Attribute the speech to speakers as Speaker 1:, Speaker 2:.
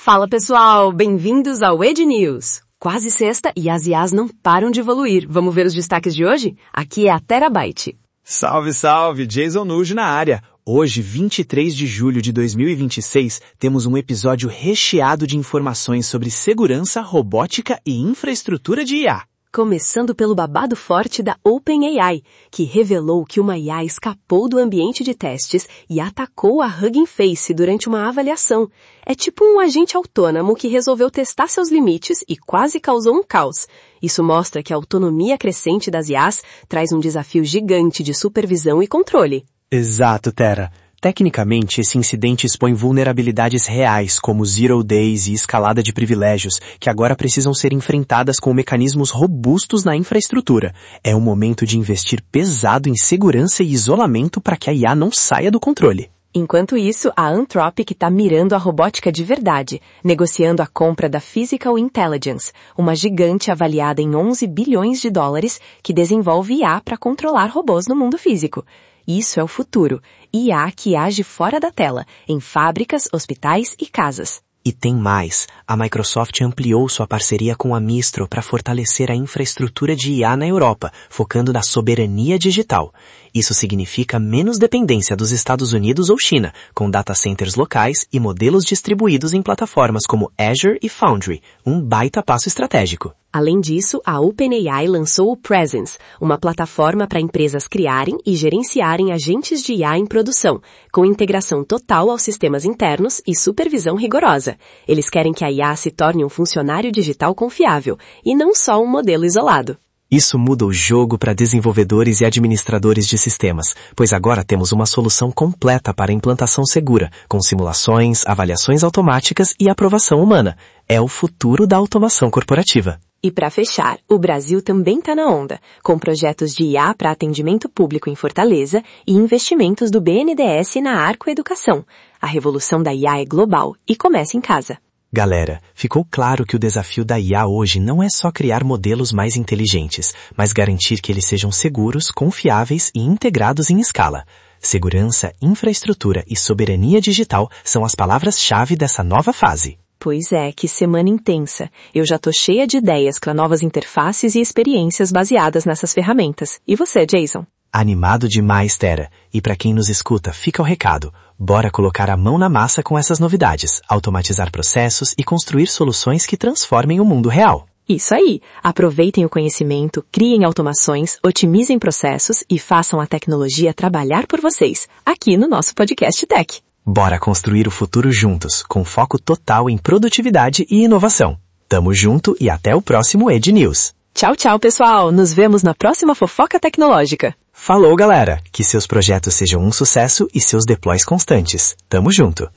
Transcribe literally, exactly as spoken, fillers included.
Speaker 1: Fala pessoal, bem-vindos ao Ed News. Quase sexta e as I As não param de evoluir. Vamos ver os destaques de hoje? Aqui é a Terabyte.
Speaker 2: Salve, salve! Jason Nuge na área. Hoje, vinte e três de julho de dois mil e vinte e seis, temos um episódio recheado de informações sobre segurança, robótica e infraestrutura de I A.
Speaker 1: Começando pelo babado forte da OpenAI, que revelou que uma I A escapou do ambiente de testes e atacou a Hugging Face durante uma avaliação. É tipo um agente autônomo que resolveu testar seus limites e quase causou um caos. Isso mostra que a autonomia crescente das I As traz um desafio gigante de supervisão e controle.
Speaker 3: Exato, Tera. Tecnicamente, esse incidente expõe vulnerabilidades reais, como Zero Days e escalada de privilégios, que agora precisam ser enfrentadas com mecanismos robustos na infraestrutura. É o momento de investir pesado em segurança e isolamento para que a I A não saia do controle.
Speaker 1: Enquanto isso, a Anthropic está mirando a robótica de verdade, negociando a compra da Physical Intelligence, uma gigante avaliada em onze bilhões de dólares que desenvolve I A para controlar robôs no mundo físico. Isso é o futuro. I A que age fora da tela, em fábricas, hospitais e casas.
Speaker 3: E tem mais. A Microsoft ampliou sua parceria com a Mistral para fortalecer a infraestrutura de I A na Europa, focando na soberania digital. Isso significa menos dependência dos Estados Unidos ou China, com data centers locais e modelos distribuídos em plataformas como Azure e Foundry, um baita passo estratégico.
Speaker 1: Além disso, a OpenAI lançou o Presence, uma plataforma para empresas criarem e gerenciarem agentes de I A em produção, com integração total aos sistemas internos e supervisão rigorosa. Eles querem que a I A se torne um funcionário digital confiável, e não só um modelo isolado.
Speaker 3: Isso muda o jogo para desenvolvedores e administradores de sistemas, pois agora temos uma solução completa para implantação segura, com simulações, avaliações automáticas e aprovação humana. É o futuro da automação corporativa.
Speaker 1: E para fechar, o Brasil também está na onda, com projetos de I A para atendimento público em Fortaleza e investimentos do B N D E S na Arco Educação. A revolução da I A é global e começa em casa.
Speaker 3: Galera, ficou claro que o desafio da I A hoje não é só criar modelos mais inteligentes, mas garantir que eles sejam seguros, confiáveis e integrados em escala. Segurança, infraestrutura e soberania digital são as palavras-chave dessa nova fase.
Speaker 1: Pois é, que semana intensa. Eu já tô cheia de ideias para novas interfaces e experiências baseadas nessas ferramentas. E você, Jason?
Speaker 3: Animado demais, Tera. E para quem nos escuta, fica o recado. Bora colocar a mão na massa com essas novidades, automatizar processos e construir soluções que transformem o mundo real.
Speaker 1: Isso aí! Aproveitem o conhecimento, criem automações, otimizem processos e façam a tecnologia trabalhar por vocês, aqui no nosso podcast Tech.
Speaker 3: Bora construir o futuro juntos, com foco total em produtividade e inovação. Tamo junto e até o próximo Ed News.
Speaker 1: Tchau, tchau, pessoal! Nos vemos na próxima fofoca tecnológica.
Speaker 3: Falou, galera! Que seus projetos sejam um sucesso e seus deploys constantes. Tamo junto!